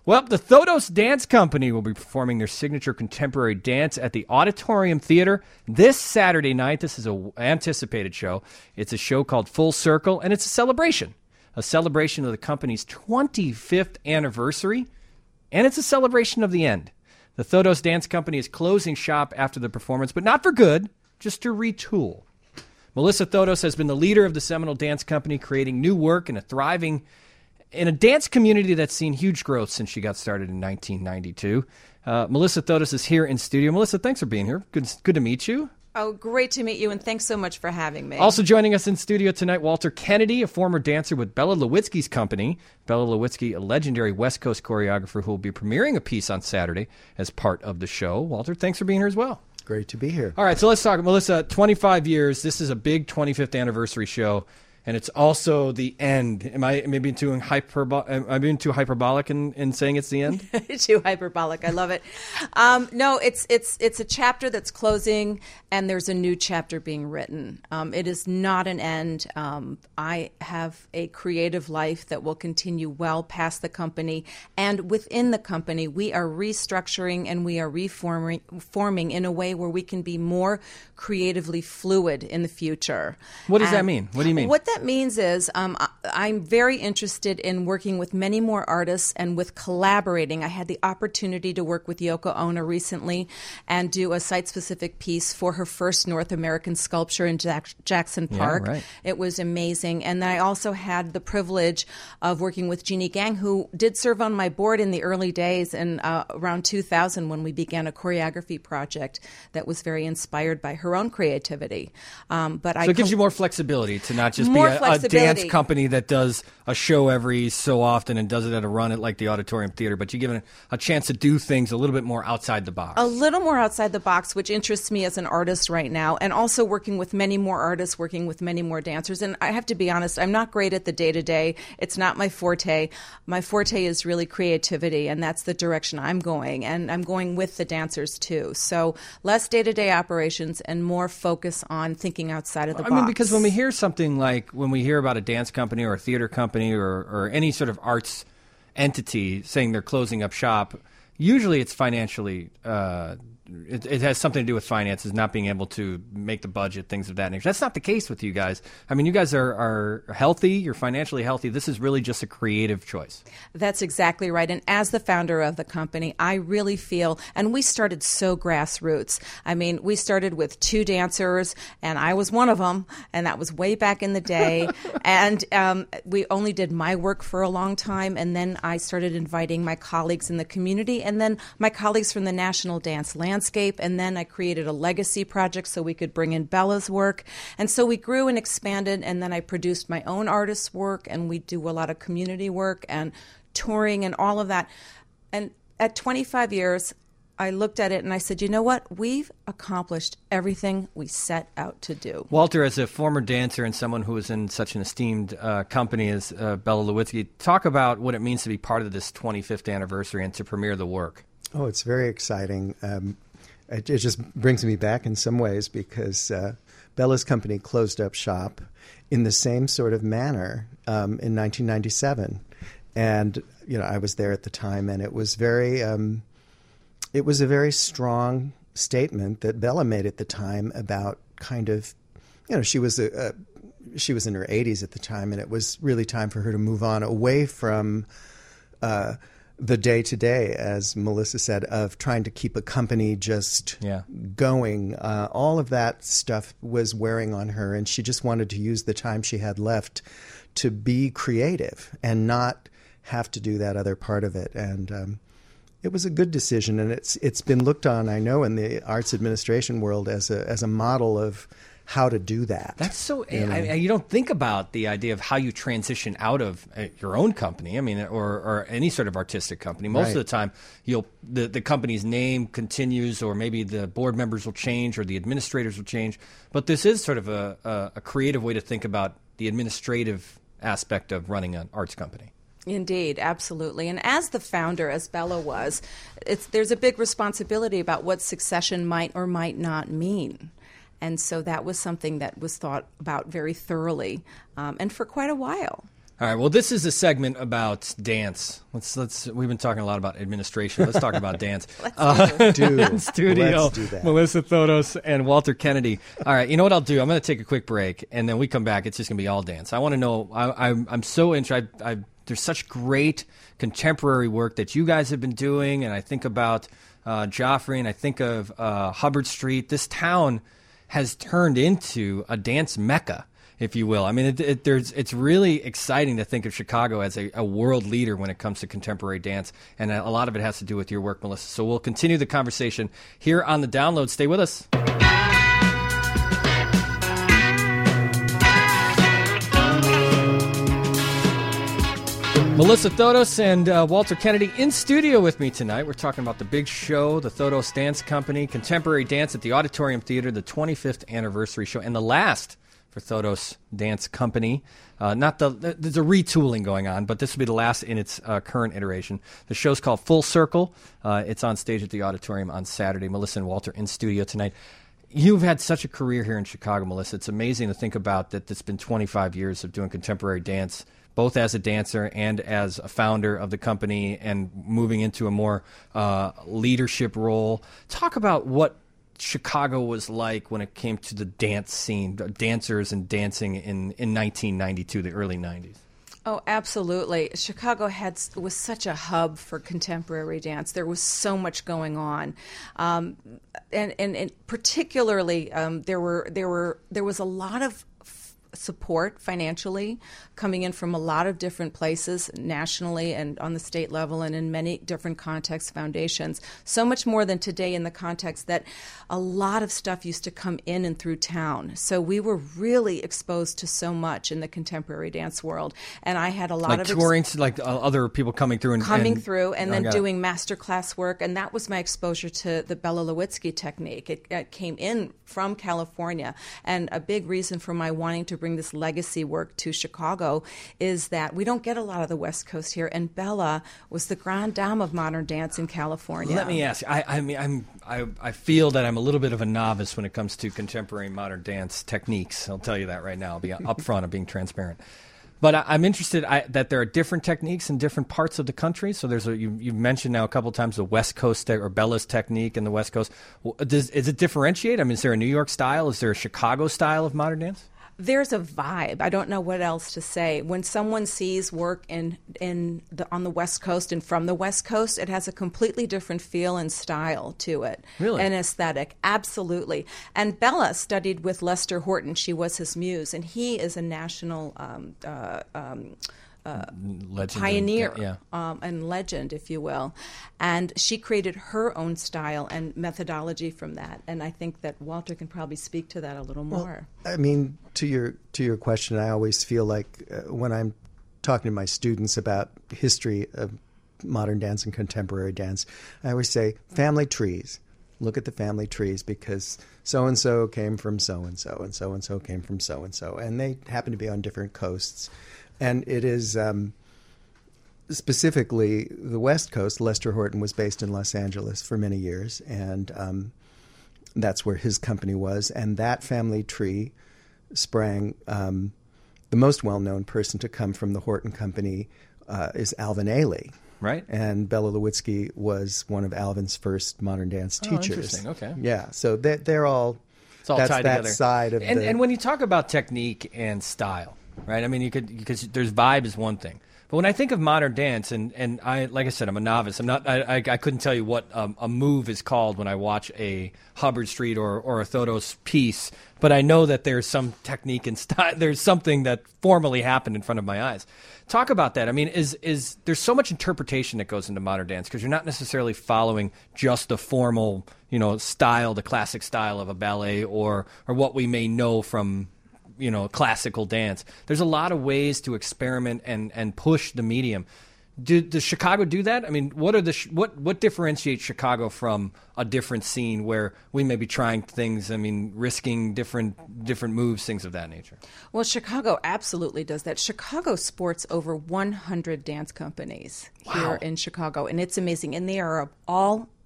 Well, the Thodos Dance Company will be performing their signature contemporary dance at the Auditorium Theater this Saturday night. This is an anticipated show. It's a show called Full Circle, and it's a celebration of the company's 25th anniversary, and it's a celebration of the end. The Thodos Dance Company is closing shop after the performance, but not for good, just to retool. Melissa Thodos has been the leader of the Seminole Dance Company, creating new work and thriving in a dance community that's seen huge growth since she got started in 1992. Melissa Thodos is here in studio. Melissa, thanks for being here. Good to meet you. Oh, great to meet you, and thanks so much for having me. Also joining us in studio tonight, Walter Kennedy, a former dancer with Bella Lewitsky's company. Bella Lewitsky, a legendary West Coast choreographer who will be premiering a piece on Saturday as part of the show. Walter, thanks for being here as well. Great to be here. All right, so let's talk. Melissa, 25 years. This is a big 25th anniversary show. And it's also the end. Am I being too hyperbolic in saying it's the end? Too hyperbolic. I love it. No, it's a chapter that's closing, and there's a new chapter being written. It is not an end. I have a creative life that will continue well past the company, and within the company, we are restructuring and we are reforming in a way where we can be more creatively fluid in the future. What does that mean? What do you mean? What that means is I'm very interested in working with many more artists and with collaborating. I had the opportunity to work with Yoko Ono recently and do a site-specific piece for her first North American sculpture in Jackson Park. Yeah, right. It was amazing. And then I also had the privilege of working with Jeannie Gang, who did serve on my board in the early days and around 2000 when we began a choreography project that was very inspired by her own creativity. So it gives you more flexibility to not just be a dance company that does a show every so often and does it at a run at like the Auditorium Theater, but you give it a chance to do things a little bit more outside the box. A little more outside the box, which interests me as an artist right now, and also working with many more artists, working with many more dancers. And I have to be honest, I'm not great at the day-to-day. It's not my forte. My forte is really creativity, and that's the direction I'm going, and I'm going with the dancers too. So less day-to-day operations and more focus on thinking outside of the box. I mean, because when we hear something like, when we hear about a dance company or a theater company or any sort of arts entity saying they're closing up shop, usually it's financially it has something to do with finances, not being able to make the budget, things of that nature. That's not the case with you guys. I mean, you guys are healthy. You're financially healthy. This is really just a creative choice. That's exactly right. And as the founder of the company, I really feel, and we started so grassroots. I mean, we started with 2 dancers, and I was one of them, and that was way back in the day. And we only did my work for a long time, and then I started inviting my colleagues in the community, and then my colleagues from the National Dance Landscape, and then I created a legacy project so we could bring in Bella's work. And so we grew and expanded, and then I produced my own artist's work, and we do a lot of community work and touring and all of that. And at 25 years, I looked at it and I said, you know what? We've accomplished everything we set out to do. Walter, as a former dancer and someone who is in such an esteemed company as Bella Lewitsky, talk about what it means to be part of this 25th anniversary and to premiere the work. Oh, it's very exciting. It just brings me back in some ways because Bella's company closed up shop in the same sort of manner in 1997. And, you know, I was there at the time, and it was it was a very strong statement that Bella made at the time about kind of, you know, she was in her 80s at the time, and it was really time for her to move on away from the day-to-day, as Melissa said, of trying to keep a company just going. All of that stuff was wearing on her, and she just wanted to use the time she had left to be creative and not have to do that other part of it. And it was a good decision, and it's been looked on, I know, in the arts administration world as a model of how to do that. That's so, you don't think about the idea of how you transition out of your own company, I mean, or any sort of artistic company. Most of the time, the company's name continues, or maybe the board members will change, or the administrators will change. But this is sort of a creative way to think about the administrative aspect of running an arts company. Indeed, absolutely. And as the founder, as Bella was, there's a big responsibility about what succession might or might not mean. And so that was something that was thought about very thoroughly and for quite a while. All right. Well, this is a segment about dance. We've been talking a lot about administration. Let's talk about dance. In studio, let's do that. Melissa Thodos and Walter Kennedy. All right. You know what I'll do? I'm going to take a quick break, and then we come back. It's just going to be all dance. I want to know. I'm so interested. There's such great contemporary work that you guys have been doing, and I think about Joffrey, and I think of Hubbard Street. This town has turned into a dance mecca, if you will. I mean, it's really exciting to think of Chicago as a world leader when it comes to contemporary dance, and a lot of it has to do with your work, Melissa. So we'll continue the conversation here on The Download. Stay with us. Melissa Thodos and Walter Kennedy in studio with me tonight. We're talking about the big show, the Thodos Dance Company, contemporary dance at the Auditorium Theater, the 25th anniversary show, and the last for Thodos Dance Company. There's a retooling going on, but this will be the last in its current iteration. The show's called Full Circle. It's on stage at the Auditorium on Saturday. Melissa and Walter in studio tonight. You've had such a career here in Chicago, Melissa. It's amazing to think about that. It's been 25 years of doing contemporary dance, both as a dancer and as a founder of the company, and moving into a more leadership role. Talk about what Chicago was like when it came to the dance scene, dancers and dancing in 1992, the early 90s. Oh, absolutely. Chicago was such a hub for contemporary dance. There was so much going on, and particularly there was a lot of support financially coming in from a lot of different places nationally and on the state level and in many different contexts, foundations. So much more than today in the context that a lot of stuff used to come in and through town. So we were really exposed to so much in the contemporary dance world. And I had a lot of touring, other people coming through and then doing masterclass work. And that was my exposure to the Bela Lewitsky technique. It came in from California. And a big reason for my wanting to bring this legacy work to Chicago is that we don't get a lot of the West Coast here, and Bela was the grande dame of modern dance in California. Let me ask you, I feel that I'm a little bit of a novice when it comes to contemporary modern dance techniques. I'll tell you that right now. I'll be upfront of being transparent. But I'm interested that there are different techniques in different parts of the country. So you've mentioned now a couple of times the West Coast or Bela's technique in the West Coast. Is it differentiate? I mean, is there a New York style? Is there a Chicago style of modern dance? There's a vibe. I don't know what else to say. When someone sees work on the West Coast and from the West Coast, it has a completely different feel and style to it. Really? And aesthetic. Absolutely. And Bela studied with Lester Horton. She was his muse, and he is a national legend pioneer and legend, if you will. And she created her own style and methodology from that. And I think that Walter can probably speak to that a little more. I mean, to your question, I always feel like when I'm talking to my students about history of modern dance and contemporary dance, I always say family trees. Look at the family trees, because so-and-so came from so-and-so, and so-and-so came from so-and-so, and they happen to be on different coasts. And it is specifically the West Coast. Lester Horton was based in Los Angeles for many years, and that's where his company was. And that family tree sprang. The most well-known person to come from the Horton Company is Alvin Ailey. Right. And Bela Lewitsky was one of Alvin's first modern dance teachers. Interesting. Okay. Yeah. So they're all. It's all that's tied that together. Side of and when you talk about technique and style, right? I mean, because there's vibe is one thing, but when I think of modern dance, and I, like I said, I'm a novice. I'm not. I couldn't tell you what a move is called when I watch a Hubbard Street or a Thodos piece, but I know that there's some technique and style. There's something that formally happened in front of my eyes. Talk about that. I mean, is there's so much interpretation that goes into modern dance, because you're not necessarily following just the formal, style, the classic style of a ballet or what we may know from, classical dance. There's a lot of ways to experiment and push the medium. Does Chicago do that? I mean, what differentiates Chicago from a different scene where we may be trying things? I mean, risking different moves, things of that nature. Well, Chicago absolutely does that. Chicago sports over 100 dance companies here in Chicago, and it's amazing. And they are of all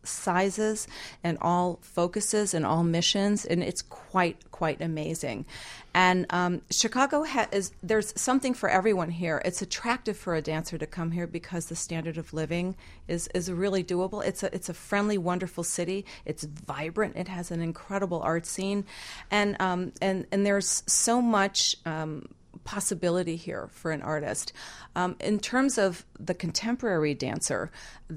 sizes and all focuses and all missions, and it's quite amazing. And Chicago there's something for everyone here. It's attractive for a dancer to come here because the standard of living is really doable. It's a friendly, wonderful city. It's vibrant. It has an incredible art scene, and there's so much possibility here for an artist. In terms of the contemporary dancer,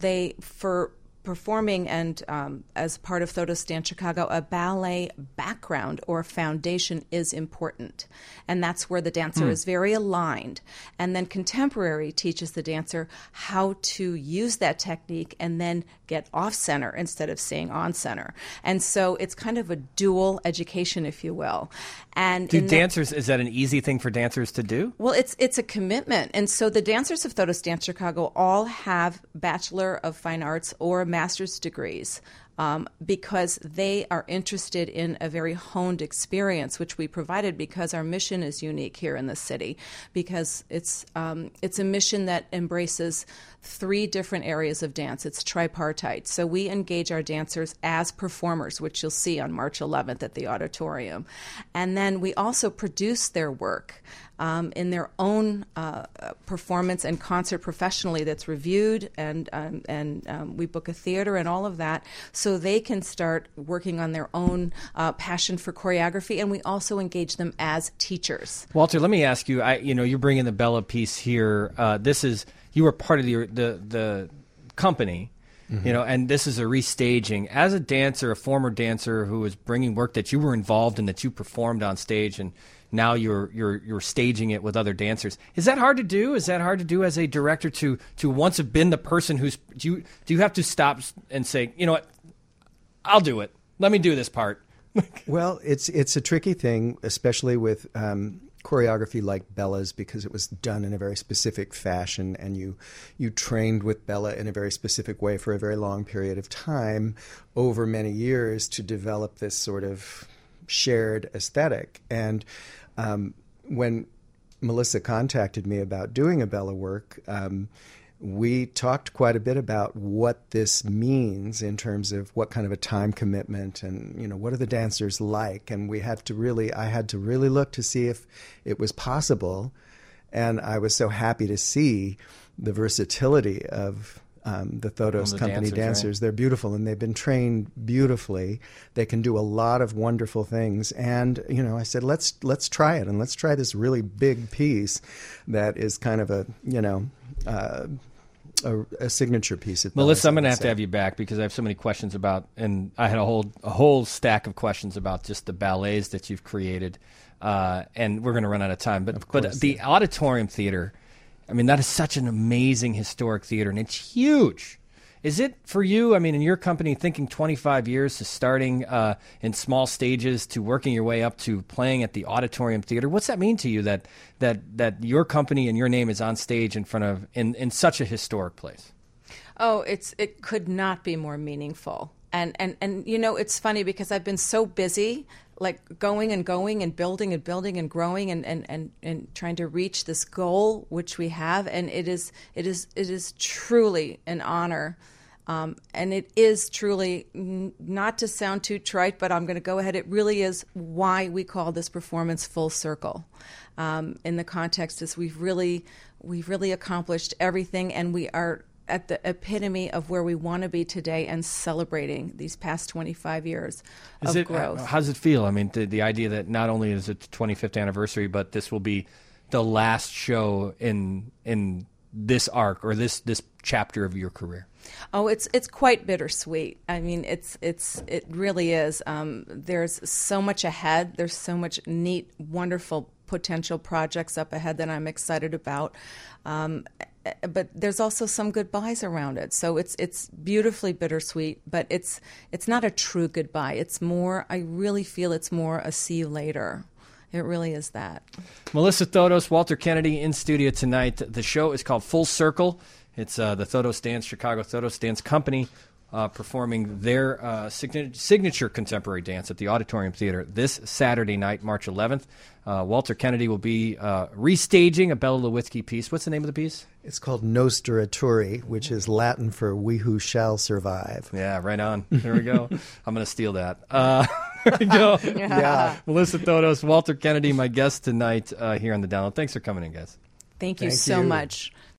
for performing and as part of Thodos Dance Chicago, a ballet background or foundation is important. And that's where the dancer is very aligned. And then contemporary teaches the dancer how to use that technique and then get off center instead of staying on center. And so it's kind of a dual education, if you will. And is that an easy thing for dancers to do? Well, it's a commitment. And so the dancers of Thodos Dance Chicago all have Bachelor of Fine Arts or master's degrees because they are interested in a very honed experience, which we provided because our mission is unique here in the city, because it's a mission that embraces 3 different areas of dance. It's tripartite. So we engage our dancers as performers, which you'll see on March 11th at the auditorium. And then we also produce their work in their own performance and concert professionally that's reviewed, and we book a theater and all of that, so they can start working on their own passion for choreography, and we also engage them as teachers. Walter, let me ask you, you're bringing the Bella piece here. You were part of the company, and this is a restaging. As a dancer, a former dancer who was bringing work that you were involved in, that you performed on stage, and now you're staging it with other dancers. Is that hard to do? Is that hard to do as a director to once have been the person who's do you have to stop and say, you know what, I'll do it. Let me do this part. Well, it's a tricky thing, especially with choreography like Bella's, because it was done in a very specific fashion, and you trained with Bella in a very specific way for a very long period of time over many years to develop this sort of shared aesthetic. And when Melissa contacted me about doing a Bella work, we talked quite a bit about what this means in terms of what kind of a time commitment and, what are the dancers like. And I had to really look to see if it was possible. And I was so happy to see the versatility of the Thodos Company dancers. Right? They're beautiful, and they've been trained beautifully. They can do a lot of wonderful things. And, I said, let's try it, and let's try this really big piece that is kind of a signature piece. Melissa, I'm going to have you back because I have so many questions about, and I had a whole stack of questions about just the ballets that you've created, and we're going to run out of time. But the Auditorium Theater, I mean, that is such an amazing historic theater, and it's huge. Is it for you, in your company, thinking 25 years to starting in small stages to working your way up to playing at the Auditorium Theater? What's that mean to you that your company and your name is on stage in front of in such a historic place? Oh, it could not be more meaningful. And it's funny because I've been so busy, like going and building and growing and trying to reach this goal which we have, and it is truly an honor, and it is truly, not to sound too trite, but I'm going to go ahead. It really is why we call this performance Full Circle. In the context is we've really accomplished everything, and we are at the epitome of where we want to be today and celebrating these past 25 years of growth. How does it feel? The idea that not only is it the 25th anniversary, but this will be the last show in this arc or this chapter of your career. Oh, it's quite bittersweet. It really is. There's so much ahead. There's so much neat, wonderful potential projects up ahead that I'm excited about. But there's also some goodbyes around it. So it's beautifully bittersweet, but it's not a true goodbye. It's more, I really feel it's more a see you later. It really is that. Melissa Thodos, Walter Kennedy in studio tonight. The show is called Full Circle. It's the Thodos Dance Chicago Thodos Dance Company performing their signature contemporary dance at the Auditorium Theater this Saturday night, March 11th. Walter Kennedy will be restaging a Bela Lewinsky piece. What's the name of the piece? It's called Nostra Aeterna, which is Latin for "We Who Shall Survive." Yeah, right on. There we go. I'm going to steal that. There we go. Yeah. Melissa Thodos, Walter Kennedy, my guest tonight here on The Download. Thanks for coming in, guys. Thank you Thank so you. much.